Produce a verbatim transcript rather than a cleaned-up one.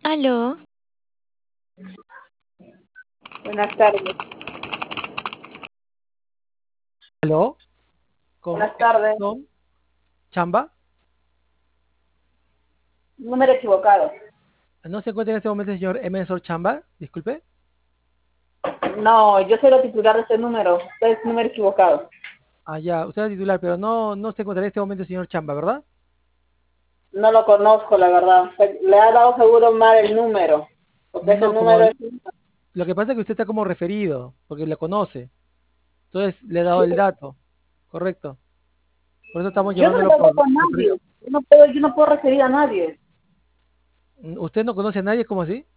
Aló, Buenas tardes. ¿Aló? ¿Con Buenas tardes. Emerson Chamba? Número equivocado. ¿No se encuentra en este momento el señor Emerson Chamba? Disculpe. No, yo soy la titular de ese número. Usted es número equivocado. Ah, ya, usted es el titular, pero no, no se encuentra en este momento el señor Chamba, ¿verdad? No lo conozco, la verdad. Le ha dado seguro mal el número. Porque ese No, como número es... lo que pasa es que usted está como referido, porque le conoce. Entonces le he dado el dato, correcto. Por eso estamos Yo no le llamándolo dado por con nadie. referido. Yo no puedo, yo no puedo referir a nadie. ¿Usted no conoce a nadie? ¿Cómo así?